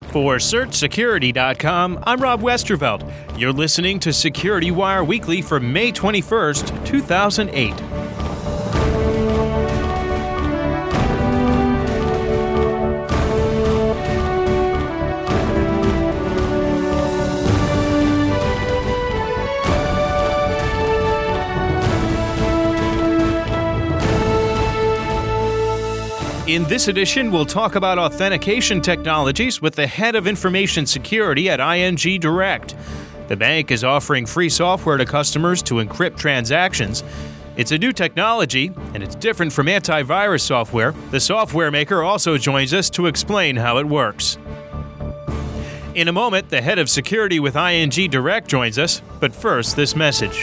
For SearchSecurity.com, I'm Rob Westervelt. You're listening to Security Wire Weekly for May 21st, 2008. In this edition, we'll talk about authentication technologies with the head of information security at ING Direct. The bank is offering free software to customers to encrypt transactions. It's a new technology, and it's different from antivirus software. The software maker also joins us to explain how it works. In a moment, the head of security with ING Direct joins us, but first, this message.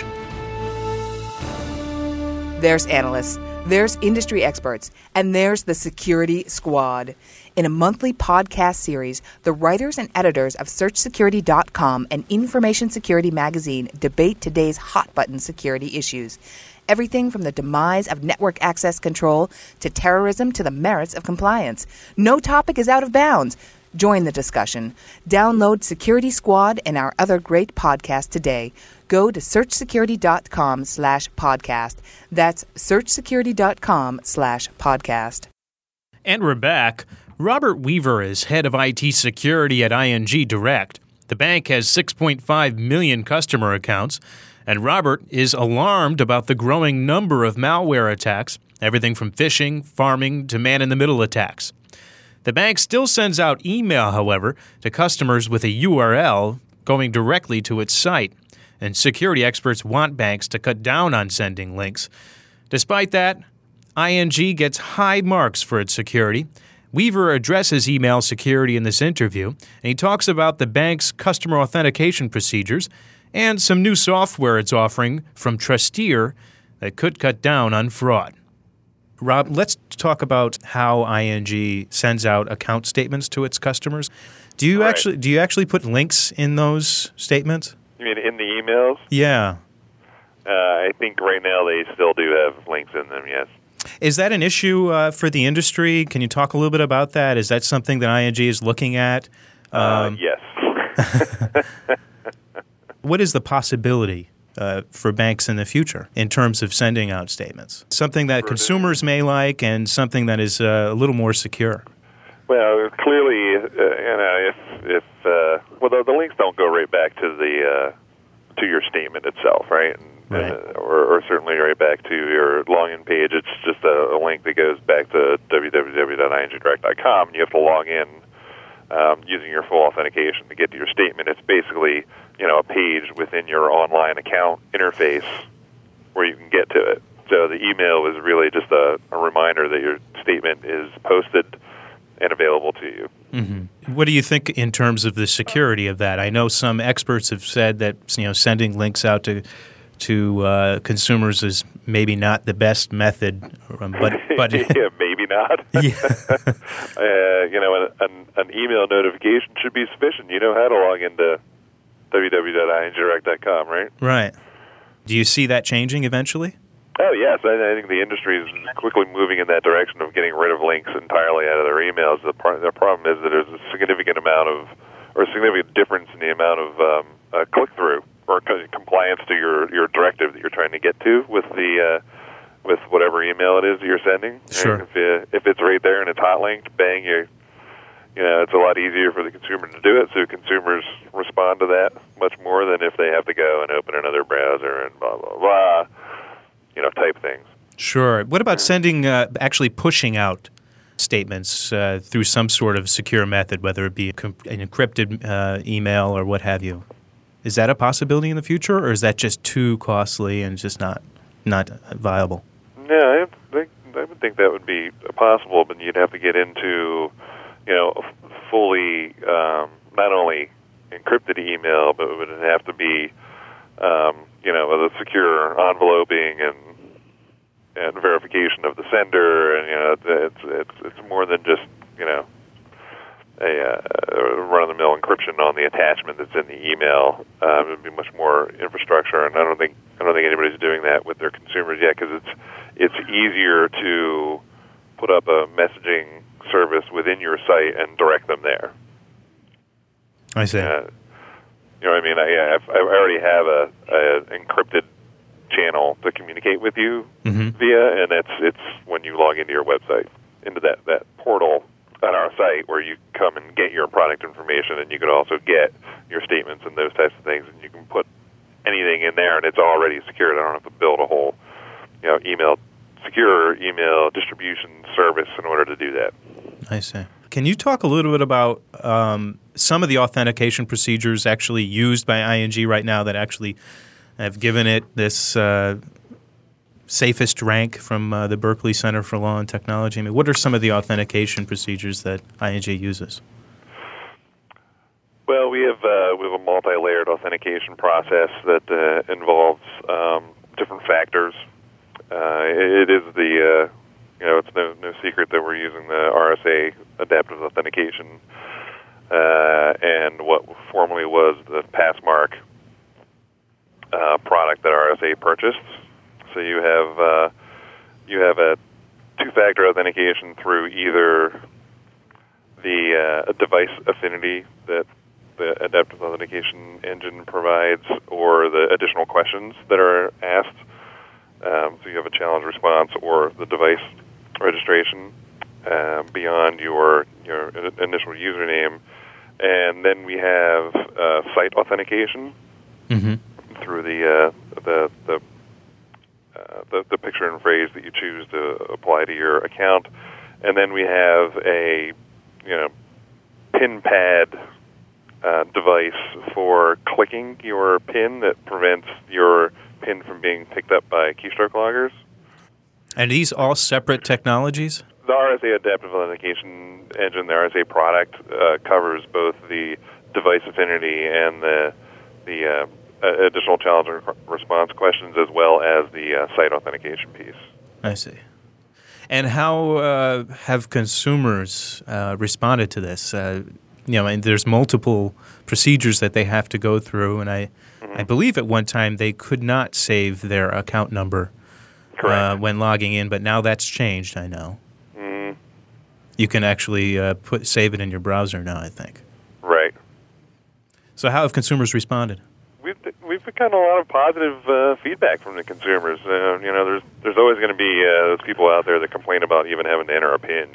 There's analysts. There's industry experts, and there's the Security Squad. In a monthly podcast series, the writers and editors of SearchSecurity.com and Information Security Magazine debate today's hot-button security issues. Everything from the demise of network access control to terrorism to the merits of compliance. No topic is out of bounds. Join the discussion. Download Security Squad and our other great podcasts today. Go to searchsecurity.com/podcast. That's searchsecurity.com/podcast. And we're back. Robert Weaver is head of IT security at ING Direct. The bank has 6.5 million customer accounts, and Robert is alarmed about the growing number of malware attacks, everything from phishing, pharming, to man-in-the-middle attacks. The bank still sends out email, however, to customers with a URL going directly to its site, and security experts want banks to cut down on sending links. Despite that, ING gets high marks for its security. Weaver addresses email security in this interview, and he talks about the bank's customer authentication procedures and some new software it's offering from Trusteer that could cut down on fraud. Rob, let's talk about how ING sends out account statements to its customers. Do you actually put links in those statements? You mean in the emails? Yeah. I think right now they still do have links in them, yes. Is that an issue for the industry? Can you talk a little bit about that? Is that something that ING is looking at? Yes. What is the possibility for banks in the future in terms of sending out statements? Something that consumers may like and something that is a little more secure. Well, clearly, if the links don't go right back to to your statement itself, right? Right. Or certainly right back to your login page. It's just a link that goes back to www.ingdirect.com, and you have to log in using your full authentication to get to your statement. It's basically, a page within your online account interface where you can get to it. So the email is really just a reminder that your statement is posted and available to you. Mm-hmm. What do you think in terms of the security of that? I know some experts have said that sending links out to consumers is maybe not the best method, but yeah, maybe not. Yeah. An email notification should be sufficient. You know how to log into www.ingdirect.com, right? Right. Do you see that changing eventually? Oh, yes. I think the industry is quickly moving in that direction of getting rid of links entirely out of their emails. The problem is that there's a significant difference in the amount of click-through or compliance to your directive that you're trying to get to with with whatever email it is that you're sending. Sure. Right? If it's right there and it's hot linked, bang, it's a lot easier for the consumer to do it, so consumers respond to that much more than if they have to go and open another browser and blah, blah, blah, type things. Sure. What about sending, actually pushing out statements through some sort of secure method, whether it be an encrypted email or what have you? Is that a possibility in the future, or is that just too costly and just not viable? No, I would think that would be possible, but you'd have to get into, fully not only encrypted email, but it would have to be, with a secure enveloping and verification of the sender, and it's more than just a run-of-the-mill encryption on the attachment that's in the email. It would be much more infrastructure, and I don't think anybody's doing that with their consumers yet, because it's easier to put up a messaging service within your site and direct them there. I see. You know what I mean? I already have a encrypted channel to communicate with you via, and it's when you log into your website, into that portal on our site where you come and get your product information, and you can also get your statements and those types of things, and you can put anything in there, and it's already secured. I don't have to build a whole, secure email distribution service in order to do that. I see. Can you talk a little bit about some of the authentication procedures actually used by ING right now that actually have given it this safest rank from the Berkeley Center for Law and Technology? I mean, what are some of the authentication procedures that ING uses? Well, we have a multi-layered authentication process that involves different factors. It is it's no secret that we're using the RSA adaptive authentication and what formerly was the Passmark product that RSA purchased. So you have a two-factor authentication through either the device affinity that the adaptive authentication engine provides, or the additional questions that are asked. So you have a challenge response or the device registration beyond your initial username, and then we have site authentication through the picture and phrase that you choose to apply to your account, and then we have a PIN pad device for clicking your PIN that prevents your PIN from being picked up by keystroke loggers. And these all separate technologies? The RSA Adaptive Authentication Engine, the RSA product, covers both the device affinity and the additional challenge and response questions, as well as the site authentication piece. I see. And how have consumers responded to this? And there's multiple procedures that they have to go through, and I believe at one time they could not save their account number when logging in, but now that's changed, I know. You can actually save it in your browser now, I think. Right. So how have consumers responded? We've gotten a lot of positive feedback from the consumers. There's always going to be those people out there that complain about even having to enter a PIN,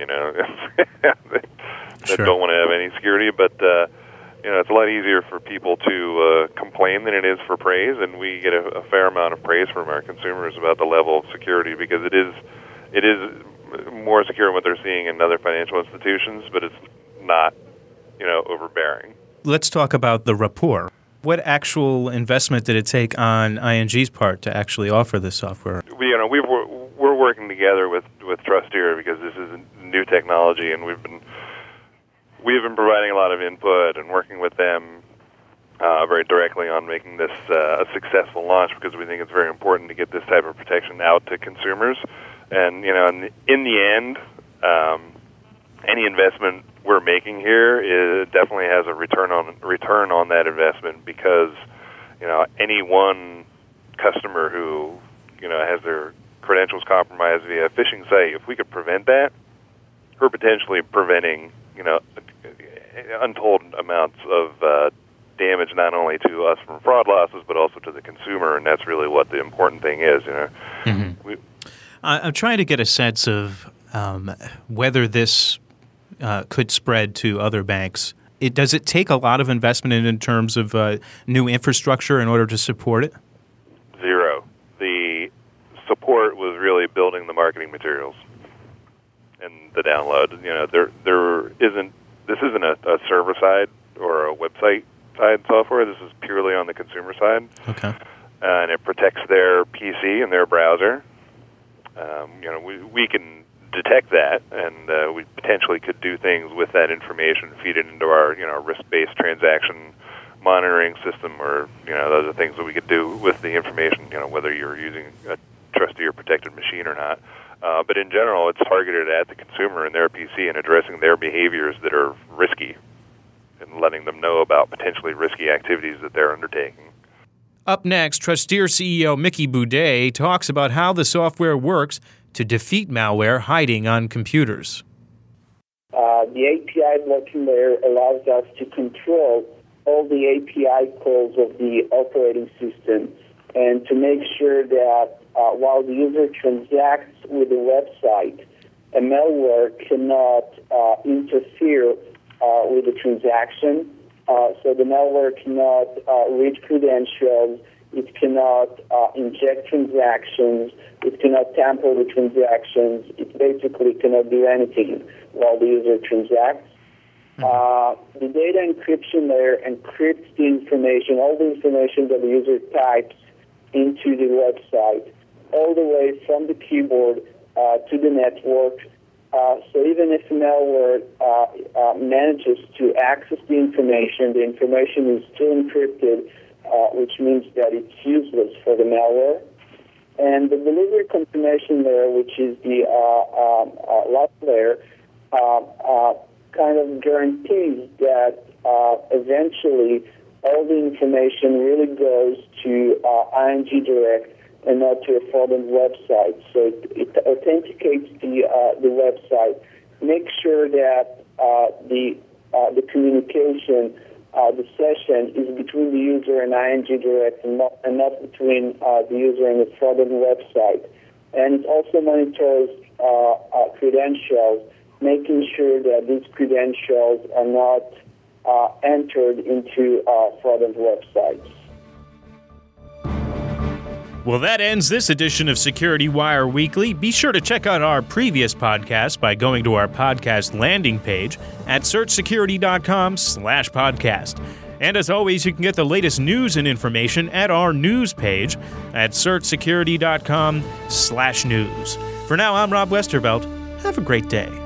that don't want to have any security, but it's a lot easier for people to complain than it is for praise, and we get a fair amount of praise from our consumers about the level of security, because it is more secure than what they're seeing in other financial institutions, but it's not overbearing. Let's talk about the rapport. What actual investment did it take on ING's part to actually offer this software? We're working together with Trusteer because this is new technology, and we've been providing a lot of input and working with them very directly on making this a successful launch, because we think it's very important to get this type of protection out to consumers. And in the end, any investment we're making here definitely has a return on that investment, because any one customer who has their credentials compromised via a phishing site, if we could prevent that, we're potentially preventing untold amounts of damage, not only to us from fraud losses, but also to the consumer, and that's really what the important thing is. I'm trying to get a sense of whether this could spread to other banks. Does it take a lot of investment in terms of new infrastructure in order to support it? Zero. The support was really building the marketing materials and the download. This isn't a server side or a website side software. This is purely on the consumer side. Okay. And it protects their PC and their browser. We can detect that, and we potentially could do things with that information, feed it into our risk-based transaction monitoring system, or those are things that we could do with the information, whether you're using a trusted or protected machine or not. But in general, it's targeted at the consumer and their PC and addressing their behaviors that are risky and letting them know about potentially risky activities that they're undertaking. Up next, Trusteer CEO Mickey Boudet talks about how the software works to defeat malware hiding on computers. The API working there allows us to control all the API calls of the operating system and to make sure that while the user transacts with the website, a malware cannot interfere with the transaction. So the malware cannot read credentials, it cannot inject transactions, it cannot tamper with transactions, it basically cannot do anything while the user transacts. The data encryption layer encrypts the information, all the information that the user types into the website, all the way from the keyboard to the network. So even if malware manages to access the information is still encrypted, which means that it's useless for the malware. And the delivery confirmation layer, which is the last layer, kind of guarantees that eventually all the information really goes to ING Direct and not to a fraudulent website. So it authenticates the website, makes sure that the communication, the session is between the user and ING Direct and not between the user and the fraudulent website. And it also monitors credentials, making sure that these credentials are not entered into fraudulent websites. Well, that ends this edition of Security Wire Weekly. Be sure to check out our previous podcast by going to our podcast landing page at searchsecurity.com/podcast. And as always, you can get the latest news and information at our news page at searchsecurity.com/news. For now, I'm Rob Westervelt. Have a great day.